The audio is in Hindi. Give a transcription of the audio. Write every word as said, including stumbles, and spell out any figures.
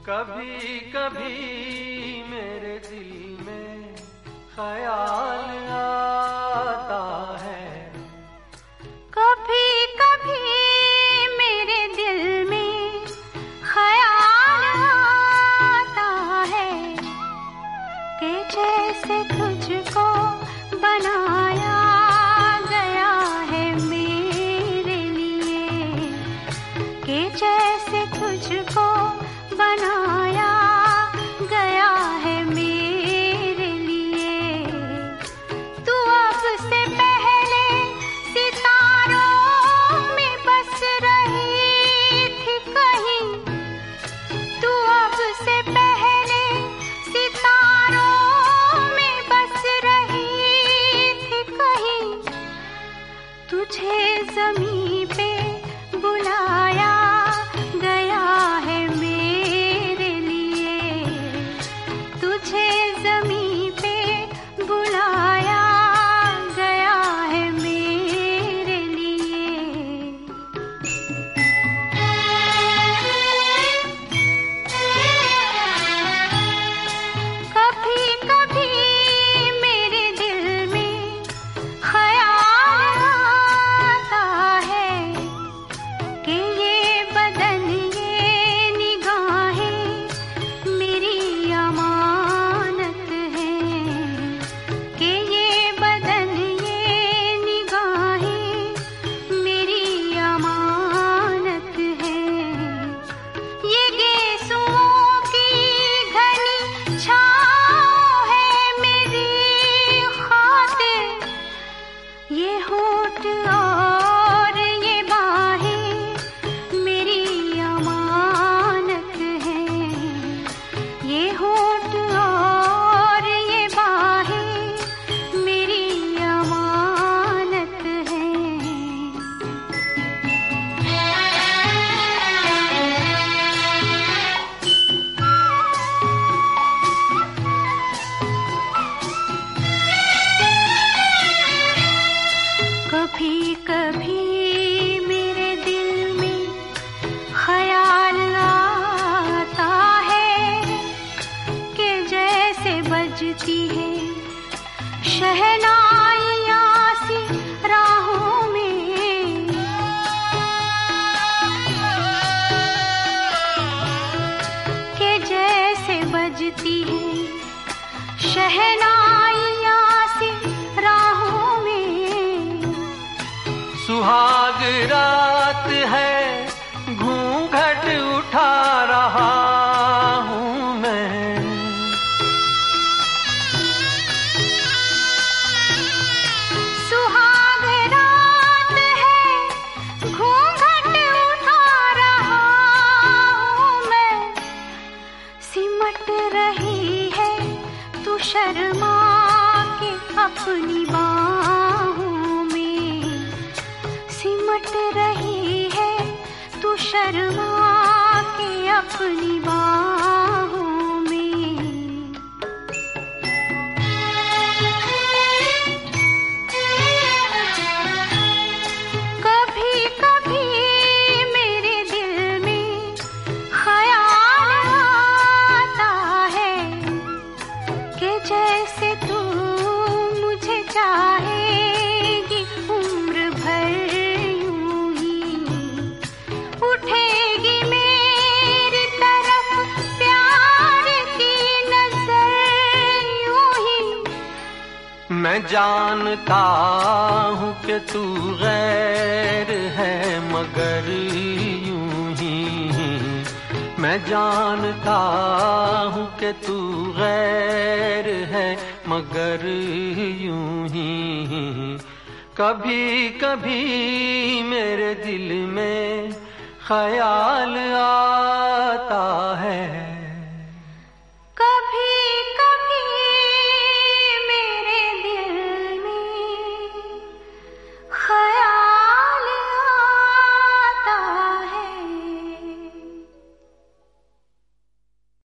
कभी कभी मेरे दिल में ख्याल आता है, कभी कभी मेरे दिल में ख्याल आता है कि जैसे तुझको बनाया गया है मेरे लिए, कि जैसे तुझको बनाया गया है मेरे लिए। तू अब से पहले सितारों में बस रही थी कहीं, तू अब से पहले सितारों में बस रही थी कहीं। तुझे ज़मीं पे बुलाया गया है मेरे लिए, तुझे ज़मीं पे बुलाया गया है मेरे लिए। कभी कभी मेरे दिल में ख्याल आता है कि ये बदन ये निगाहें मेरी अमानत हैं, कि ये बदन ये निगाहें मेरी अमानत हैं। ये गेसुओं की घनी छाँव है मेरी खातिर, ये होठ और ये बाहें मेरी अमानत हैं, ये होठ और ये बाहें मेरी अमानत हैं। कभी कभी मेरे दिल में ख्याल आता है कि जैसे बजती है शहनाइयाँ सी राहों में, कि जैसे बजती है शहनाइयाँ सी राहों में। सुहाग रात है घूंघट उठा रहा हूँ मैं, सुहाग रात है घूंघट उठा रहा हूँ मैं। सिमट रही है तू शर्मा के अपनी बाहों में, सिमट रही है तू शर्मा के अपनी बाहों में। कभी कभी मेरे दिल में ख्याल आता है कि जैसे तू मुझे चाहेगी उम्र भर यूं ही, उठेगी मेरी तरफ प्यार की नजर यूं ही। मैं जानता हूँ कि तू गैर है मगर यूं ही, मैं जानता हूँ कि तू गैर है मगर यूं ही। कभी कभी मेरे दिल में ख्याल आता है,